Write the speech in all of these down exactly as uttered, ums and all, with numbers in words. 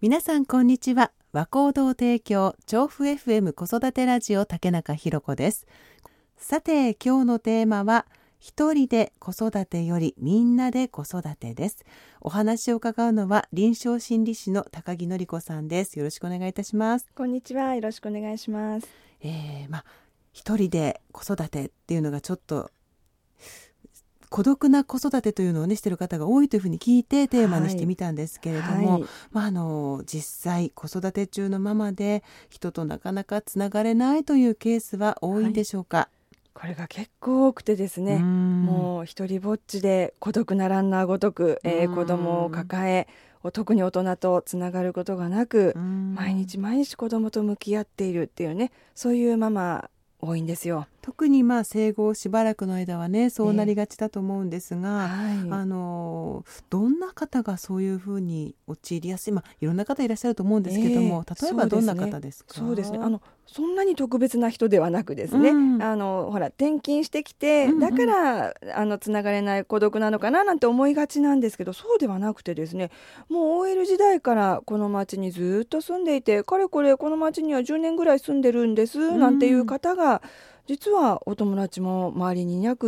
皆さんこんにちは。和光堂提供調布 エフエム 子育てラジオ竹中ひろ子です。さて今日のテーマは一人で子育てよりみんなで子育てです。お話を伺うのは臨床心理士の高木典子さんです。よろしくお願いいたします。 こんにちは、よろしくお願いします。 えー、まあ一人で子育てっていうのがちょっと孤独な子育てというのをねしている方が多いというふうに聞いてテーマにしてみたんですけれども、はいまあ、あの実際子育て中のママで人となかなかつながれないというケースは多いんでしょうか。はい、 これが結構多くてですね、もう一人ぼっちで孤独なランナーごとく、えー、子供を抱え特に大人とつながることがなく毎日毎日子供と向き合っているっていうね、そういうママ多いんですよ。 特にまあ生後しばらくの間はねそうなりがちだと思うんですが、 えーはい、 あのどんな方がそういうふうに陥りやすい、まあ、いろんな方いらっしゃると思うんですけども、えー、例えばどんな方ですか？ そうですね、あのそんなに特別な人ではなくですね、うん、あのほら転勤してきて、うんうん、だからあのつながれない孤独なのかななんて思いがちなんですけど、そうではなくてですね、もう オーエル 時代からこの町にずっと住んでいて、かれこれこの町にはじゅうねんぐらい住んでるんですなんていう方が、うん実はお友達も周りにいなくって、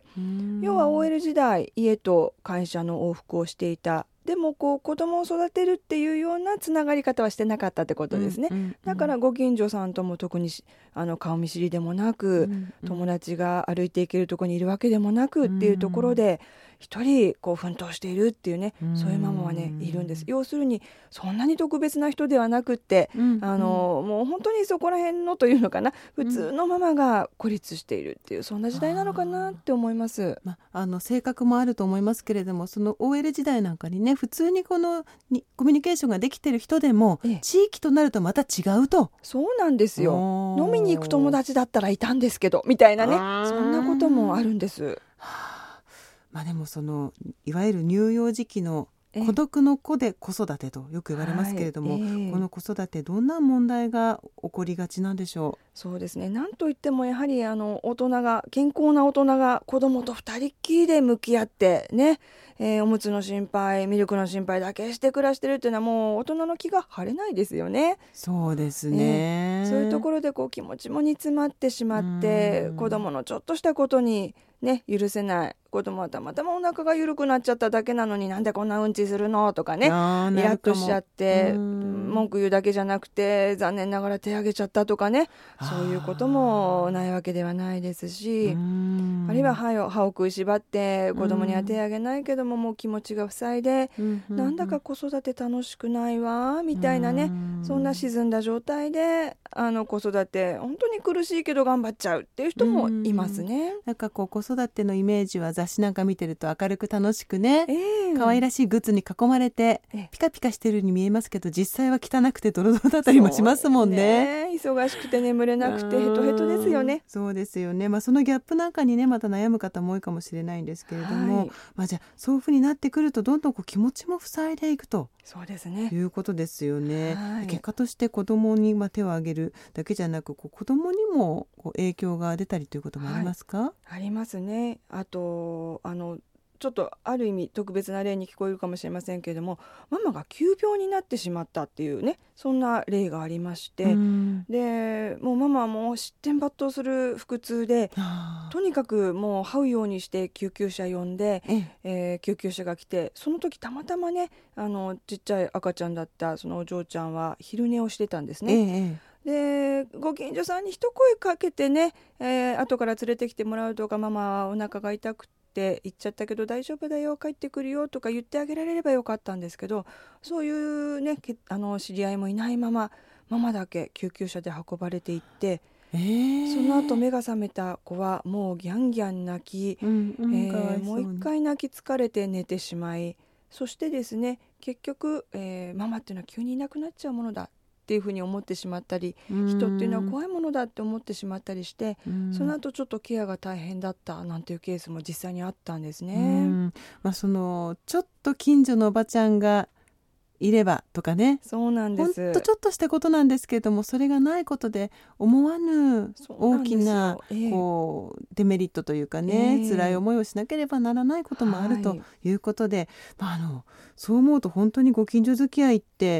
要は オーエル 時代家と会社の往復をしていた。でもこう子供を育てるっていうようなつながり方はしてなかったってことですね、うんうんうん、だからご近所さんとも特にあの顔見知りでもなく、うんうん、友達が歩いていけるところにいるわけでもなくっていうところで一人こう奮闘しているっていうね、うん、そういうママはねいるんです。要するにそんなに特別な人ではなくって、うんうん、あのもう本当にそこら辺のというのかな、普通のママが孤立しているっていう、そんな時代なのかなって思います。 まあ、あの性格もあると思いますけれども、その オーエル 時代なんかにね普通にこのにコミュニケーションができている人でも、ええ、地域となるとまた違うと。 そうなんですよ。飲みに行く友達だったらいたんですけどみたいなね、そんなこともあるんです。 はあ、まあ、でもそのいわゆる乳幼児期の孤独の子で子育てとよく言われますけれども、はいえー、この子育てどんな問題が起こりがちなんでしょう？ そうですね、なんといってもやはりあの大人が健康な大人が子供と二人っきりで向き合ってね、えー、おむつの心配ミルクの心配だけして暮らしてるっていうのはもう大人の気が晴れないですよね。 そうですね、 えー、そういうところでこう気持ちも煮詰まってしまって子供のちょっとしたことにね許せない。子供はたまたまお腹が緩くなっちゃっただけなのになんでこんなうんちするのとかね、イラッとしちゃって文句言うだけじゃなくて残念ながら手挙げちゃったとかね、そういうこともないわけではないですし、あるいは歯を、歯を食いしばって子供には手挙げないけどももう気持ちが塞いで、なんだか子育て楽しくないわみたいなね、そんな沈んだ状態であの子育て本当に苦しいけど頑張っちゃうっていう人もいますね。 なんかこう子育てのイメージは雑誌なんか見てると明るく楽しくね、えー、可愛らしいグッズに囲まれてピカピカしてるように見えますけど、実際は汚くてドロドロだったりもしますもん ね, ね忙しくて眠れなくてヘトヘトですよね。 そうですよね、まあ、そのギャップなんかにねまた悩む方も多いかもしれないんですけれども、はいまあ、じゃあそういうふうになってくるとどんどんこう気持ちも塞いでいくとそうですねいうことですよね。 はい、 結果として子供にまあ手を挙げるだけじゃなくこう子供にもこう影響が出たりということもありますか？はい、 ありますね。あとあのちょっとある意味特別な例に聞こえるかもしれませんけれども、ママが急病になってしまったっていうね、そんな例がありまして、でもうママはもう失点抜刀する腹痛でとにかくもう這うようにして救急車呼んで、ええー、救急車が来て、その時たまたまねあのちっちゃい赤ちゃんだったそのお嬢ちゃんは昼寝をしてたんですね。ええでご近所さんに一声かけてね、えー、後から連れてきてもらうとか、ママはお腹が痛くてって言っちゃったけど大丈夫だよ帰ってくるよとか言ってあげられればよかったんですけど、そういうねあの知り合いもいないままママだけ救急車で運ばれていって、えー、その後目が覚めた子はもうギャンギャン泣き、うんうんえー、もう一回泣き疲れて寝てしまい、そしてですね結局、えー、ママっていうのは急にいなくなっちゃうものだっていうふうに思ってしまったり、人っていうのは怖いものだって思ってしまったりして、その後ちょっとケアが大変だったなんていうケースも実際にあったんですね。 うんまあ、そのちょっと近所のおばちゃんがいればとかね、 そうなんです。 ほんとちょっとしたことなんですけれども、それがないことで思わぬ大きなこうデメリットというかね、えー、辛い思いをしなければならないこともあるということで、はいまあ、あのそう思うと本当にご近所付き合いって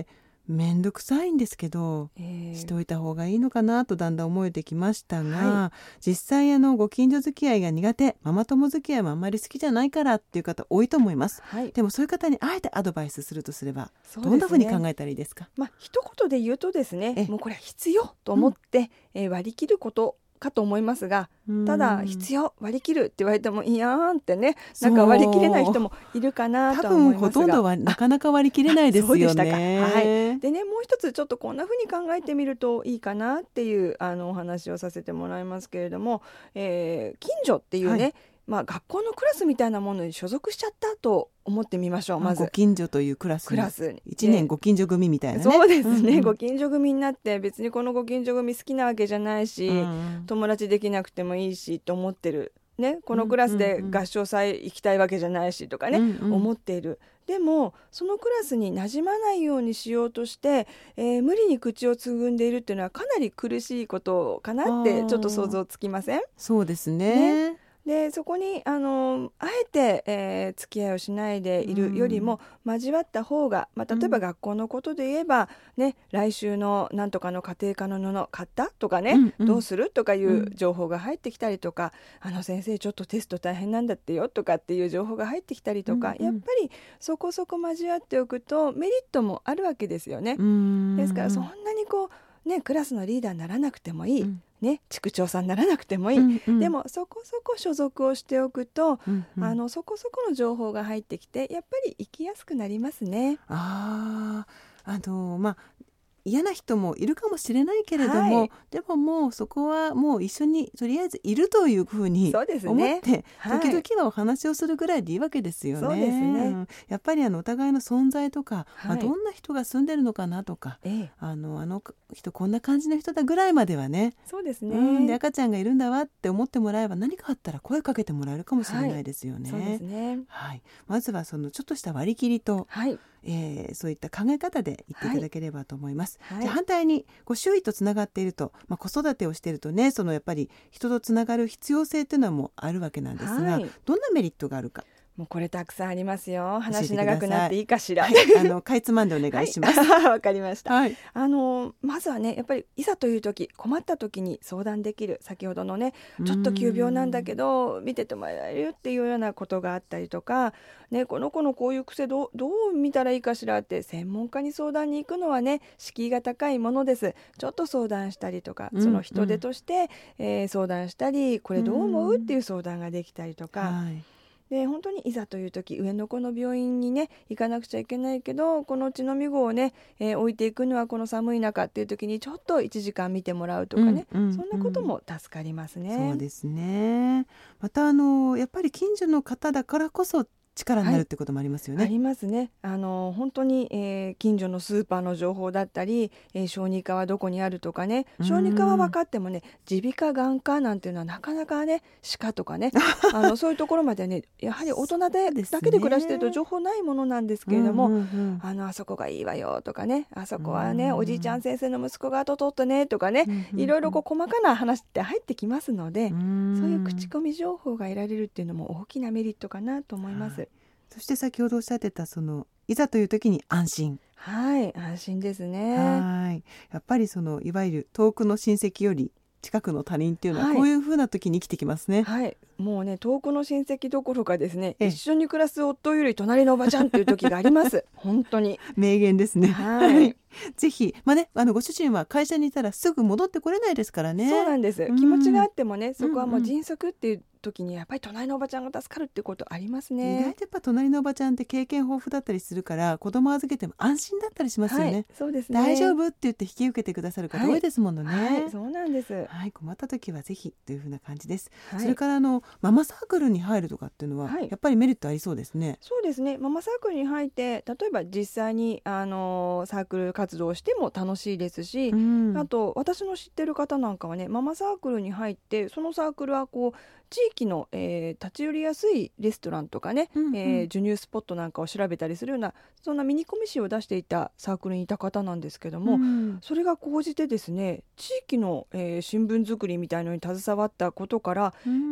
めんどくさいんですけど、えー、しておいた方がいいのかなとだんだん思えてきましたが、はい、実際あのご近所付き合いが苦手、ママ友付き合いもあんまり好きじゃないからっていう方多いと思います、はい、でもそういう方にあえてアドバイスするとすれば、ね、どんなふうに考えたらいいですか？ まあ、一言で言うとですね、もうこれは必要と思って、うんえー、割り切ることかと思いますが、ただ必要割り切るって言われてもいやーんってね、なんか割り切れない人もいるかなとは思いますが、 多分ほとんどはなかなか割り切れないですよね。そうでしたか、 はい、でね、もう一つちょっとこんな風に考えてみるといいかなっていうあのお話をさせてもらいますけれども、えー、近所っていうね、はいまあ、学校のクラスみたいなものに所属しちゃったと思ってみましょう。まずご近所というクラスに、クラスいちねんご近所組みたいなね。 そうですね、うんうん、ご近所組になって別にこのご近所組好きなわけじゃないし、うん、友達できなくてもいいしと思ってる、ね、このクラスで合唱祭行きたいわけじゃないしとかね、うんうん、思っている。でもそのクラスに馴染まないようにしようとして、えー、無理に口をつぐんでいるっていうのはかなり苦しいことかなってちょっと想像つきません？ そうですね。 ねでそこにあのあえて、えー、付き合いをしないでいるよりも、うん、交わった方が、まあ、例えば学校のことで言えば、ね、来週のなんとかの家庭科の布買ったとかね、うんうん、どうするとかいう情報が入ってきたりとか、うん、あの先生ちょっとテスト大変なんだってよとかっていう情報が入ってきたりとか、うんうん、やっぱりそこそこ交わっておくとメリットもあるわけですよね。うんですからそんなにこう、ね、クラスのリーダーにならなくてもいい、うんね、地区長さんにならなくてもいい、うんうん、でもそこそこ所属をしておくと、うんうん、あのそこそこの情報が入ってきてやっぱり生きやすくなりますね。 ああのまあ嫌な人もいるかもしれないけれども、はい、でももうそこはもう一緒にとりあえずいるというふうに思って、ねはい、時々はお話をするぐらいでいいわけですよね。そうですね、うん、やっぱりあのお互いの存在とか、はいまあ、どんな人が住んでるのかなとか、ええ、あのあの人こんな感じの人だぐらいまではね、 そうですね、 うん、で赤ちゃんがいるんだわって思ってもらえば何かあったら声かけてもらえるかもしれないですよね。 はい、そうですね、 はい、まずはそのちょっとした割り切りと、はいえー、そういった考え方で言っていただければと思います、はい、じゃあ反対にこう周囲とつながっていると、まあ、子育てをしているとね、そのやっぱり人とつながる必要性っていうのはもうあるわけなんですが、はい、どんなメリットがあるか。 もうこれたくさんありますよ。話長くなっていいかしら。 はい、あのかいつまんでお願いします。 わ、はい、かりました、 はい、 あのまずはねやっぱりいざという時困った時に相談できる、先ほどのねちょっと急病なんだけど見ててもらえるっていうようなことがあったりとか、ね、この子のこういう癖どう、どう見たらいいかしらって専門家に相談に行くのはね敷居が高いものです。ちょっと相談したりとか、その人手として、えー、相談したり、これどう思うっていう相談ができたりとか、はいで本当にいざという時上の子の病院にね行かなくちゃいけないけどこのうちのみごをね、えー、置いていくのはこの寒い中っていう時にちょっといちじかん見てもらうとかね、うんうんうん、そんなことも助かりますね。 そうですね。またあのやっぱり近所の方だからこそ力になるってこともありますよね。 はい、ありますね。あの本当に、えー、近所のスーパーの情報だったり、えー、小児科はどこにあるとかね、小児科は分かってもね耳鼻科眼科なんていうのはなかなかね歯科とかねあのそういうところまでねやはり大人でだけで暮らしてると情報ないものなんですけれども、うんうんうん、あのあそこがいいわよとかね、あそこはねおじいちゃん先生の息子がととってねとかね、うんうん、いろいろこう細かな話って入ってきますので、うんそういう口コミ情報が得られるっていうのも大きなメリットかなと思います。はい、 そして先ほどおっしゃってたそのいざという時に安心。 はい安心ですね。 はいやっぱりそのいわゆる遠くの親戚より近くの他人っていうのはこういう風な時に生きてきますね。 はい、はい、もうね遠くの親戚どころかですね一緒に暮らす夫より隣のおばちゃんっていう時があります本当に名言ですね。はいぜひ、まあね、あのご主人は会社にいたらすぐ戻ってこれないですからね。 そうなんです、うん、気持ちがあってもねそこはもう迅速っていう時にやっぱり隣のおばちゃんが助かるってことありますね。 意外とやっぱ隣のおばちゃんって経験豊富だったりするから子供預けても安心だったりしますよね。はい、 そうですね。 大丈夫って言って引き受けてくださる方多いですものね。 はいはい、そうなんです、 はい、困った時はぜひというふうな感じです。はい、それからあのママサークルに入るとかっていうのは、はい、やっぱりメリットありそうですね。 そうですね。ママサークルに入って例えば実際にあのサークル活動をしても楽しいですし、うん、あと私の知ってる方なんかはねママサークルに入ってそのサークルはこう地域の、えー、立ち寄りやすいレストランとかね、うんうんえー、授乳スポットなんかを調べたりするようなそんなミニコミ誌を出していたサークルにいた方なんですけども、うん、それが高じてですね地域の、えー、新聞作りみたいのに携わったことから、うんえー、今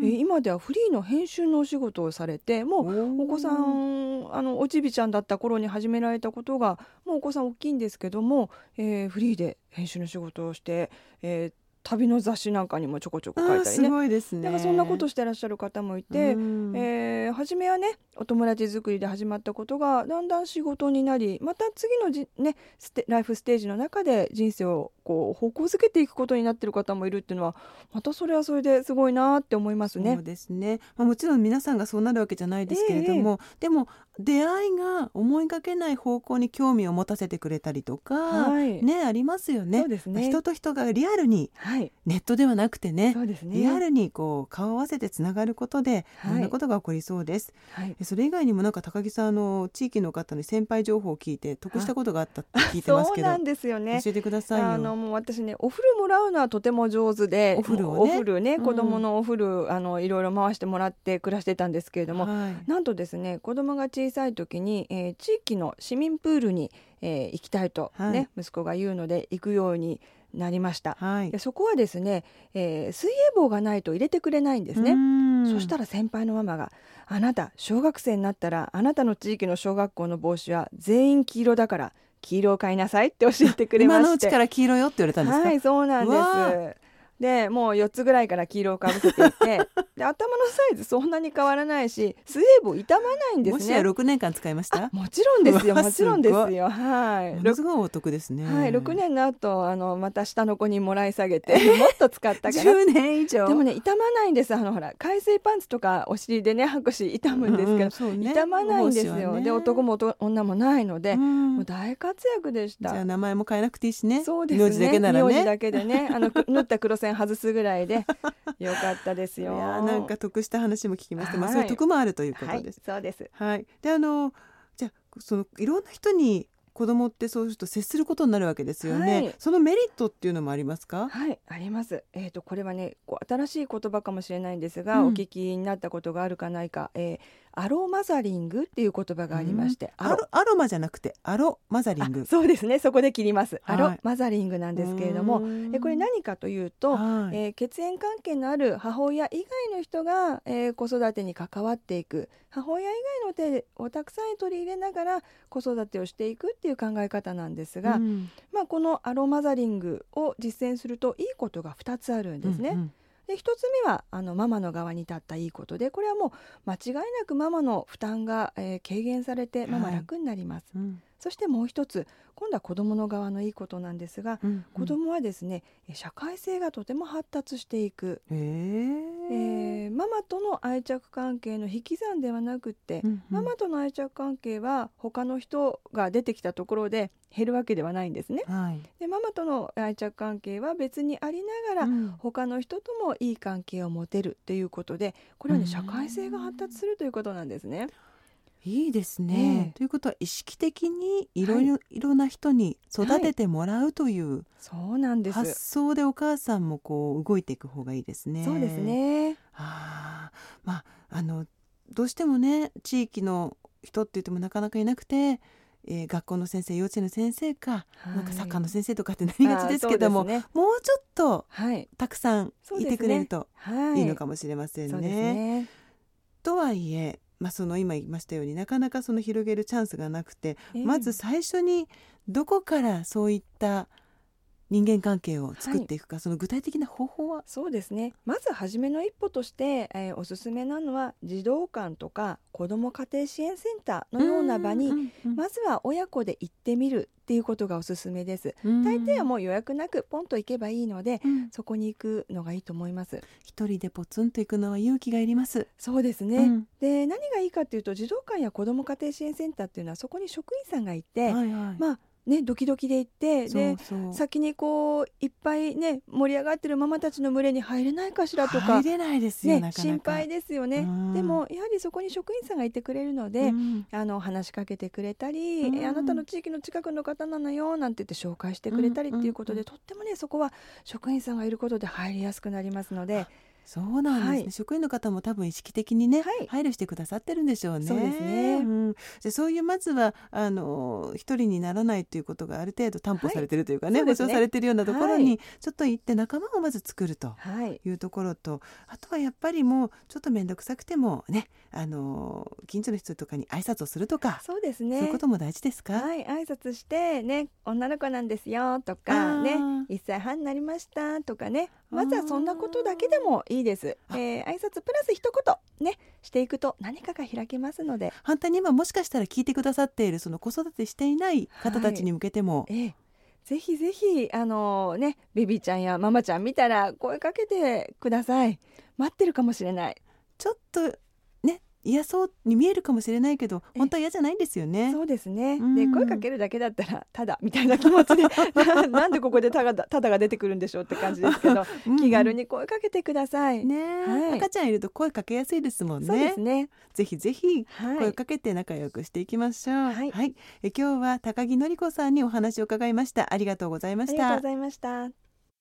ではフリーの編集のお仕事をされて、もうお子さんあのおちびちゃんだった頃に始められたことが、もうお子さん大きいんですけども、えー、フリーで編集の仕事をして、えー旅の雑誌なんかにもちょこちょこ書いたりね、 すごいですね。 なんかそんなことしてらっしゃる方もいて、うんえー、初めはねお友達作りで始まったことがだんだん仕事になり、また次のじ、ね、ステライフステージの中で人生をこう方向づけていくことになっている方もいるっていうのは、またそれはそれですごいなって思いますね。 そうですね、まあ、もちろん皆さんがそうなるわけじゃないですけれども、えー、でも出会いが思いがけない方向に興味を持たせてくれたりとか、はいね、ありますよね。 そうですね、 人と人がリアルに、はい、ネットではなくて ね, そうですねリアルにこう顔を合わせてつながることで、はい、いろんなことが起こりそうです、はい、それ以外にもなんか高木さんあの地域の方に先輩情報を聞いて得したことがあったって聞いてますけど、 そうなんですよね、 教えてくださいよ。 あのもう私ねお風呂もらうのはとても上手で、お風呂をね、お風呂ね、子供のお風呂あのいろいろ回してもらって暮らしてたんですけれども、はい、なんとですね子供が小さい時に、えー、地域の市民プールに、えー、行きたいと、ねはい、息子が言うので行くようになりました、はい、でそこはですね、えー、水泳帽がないと入れてくれないんですね。そしたら先輩のママが、あなた小学生になったらあなたの地域の小学校の帽子は全員黄色だから黄色を買いなさいって教えてくれまして、 今のうちから黄色よって言われたんですか？ はい、そうなんです。でもうよっつぐらいから黄色をかぶせていてで頭のサイズそんなに変わらないし水泳帽傷まないんですね。 もしやろくねんかん使いました？ もちろんですよもちろんですよ、はい、 ものすごいお得ですね、 はい、ろくねんの後あのまた下の子にもらい下げてもっと使ったからじゅうねん以上でもね傷まないんです。あのほら海水パンツとかお尻でね履くし傷むんですけど、うんうんね、傷まないんですよ、ね、で男も女もないので、うん、もう大活躍でした。 じゃあ名前も変えなくていいしね。 そうですね、 名字だけならね、 名字だけでねあの縫った黒線外すぐらいでよかったですよ。 いやなんか得した話も聞きました、まあ、そういう得もあるということです、はい、 そうです、 はい、であのじゃあそのいろんな人に子供ってそうすると接することになるわけですよね、はい、そのメリットっていうのもありますか？ はいあります、えーと、これはねこう新しい言葉かもしれないんですが、うん、お聞きになったことがあるかないか、えー、アロマザリングっていう言葉がありまして、 うん、アロ、アロマじゃなくてアロマザリング。 そうですね、そこで切ります、はい、アロマザリングなんですけれども、えこれ何かというと、はい、えー、血縁関係のある母親以外の人が、えー、子育てに関わっていく、母親以外の手をたくさん取り入れながら子育てをしていくっていう考え方なんですが、うん、まあ、このアロマザリングを実践するといいことがふたつあるんですね、うんうん、でひとつめはあのママの側に立ったいいことで、これはもう間違いなくママの負担が、えー、軽減されてママ楽になります、はい、うん、そしてもう一つ今度は子どもの側のいいことなんですが、うんうん、子どもはですね社会性がとても発達していく、えー、ママとの愛着関係の引き算ではなくって、うんうん、ママとの愛着関係は他の人が出てきたところで減るわけではないんですね、はい、でママとの愛着関係は別にありながら、うん、他の人ともいい関係を持てるということで、これはね社会性が発達するということなんですね。 いいですね、えー、ということは意識的にいろいろ、はい、いろんな人に育ててもらうという、はい、 そうなんです。 発想でお母さんもこう動いていく方がいいですね。 そうですね。 あ、まあ、あのどうしてもね地域の人って言ってもなかなかいなくて、えー、学校の先生幼稚園の先生か、はい、なんかサッカーの先生とかってなりがちですけども、ね、もうちょっと、はい、たくさんいてくれるといいのかもしれませんね。そうですね。とはいえまあ、その今言いましたようになかなかその広げるチャンスがなくて、えー、まず最初にどこからそういった人間関係を作っていくか、はい、その具体的な方法は？ そうですね、まず初めの一歩として、えー、おすすめなのは児童館とか子ども家庭支援センターのような場に、うんうんうん、まずは親子で行ってみるっていうことがおすすめです。大抵はもう予約なくポンと行けばいいので、うん、そこに行くのがいいと思います。 一人でポツンと行くのは勇気がいります。 そうですね、うん、で何がいいかというと児童館や子ども家庭支援センターっていうのはそこに職員さんがいて、はいはい、まあね、ドキドキで行ってで先にこういっぱいね盛り上がってるママたちの群れに入れないかしらとか入れないですよ、ね、なかなか心配ですよね。でもやはりそこに職員さんがいてくれるので、うん、あの話しかけてくれたり、うん、あなたの地域の近くの方なのよなんて言って紹介してくれたりっていうことで、うんうんうん、とってもねそこは職員さんがいることで入りやすくなりますので、 そうなんですね、 はい、 職員の方も多分意識的にね、 はい、 配慮してくださってるんでしょうね。 そうですね。 うん、でそういうまずはあの一人にならないということがある程度担保されてるというかね、 そうですね。 保証されてるようなところはい、 にちょっと行って仲間をまず作るとはい、 いうところと、あとはやっぱりもうちょっと面倒くさくてもね、あの近所の人とかに挨拶をするとか、 そうですね。 そういうことも大事ですか？ はい、挨拶してね、女の子なんですよとかね、 あいっさいはんになりましたとかね、 ーまずはそんなことだけでもいいです。 あえー、挨拶プラス一言ね、していくと何かが開けますので。 反対に今もしかしたら聞いてくださっているその子育てしていない方たちに向けても、 ええ、ぜひぜひあのね、ベビーちゃんやママちゃん見たら声かけてください。待ってるかもしれない。 ちょっとね嫌そうに見えるかもしれないけどえ本当は嫌じゃないんですよね。 そうですね。 うんで、声かけるだけだったらただみたいな気持ちでなんでここでただただが出てくるんでしょうって感じですけど、 うんうん気軽に声かけてください。 ねえ、 はい、 赤ちゃんいると声かけやすいですもんね。 そうですね。 ぜひぜひはい、 声をかけて仲良くしていきましょう。 はいえ今日は高木のり子さんにお話を伺いました。ありがとうございました。 ありがとうございました。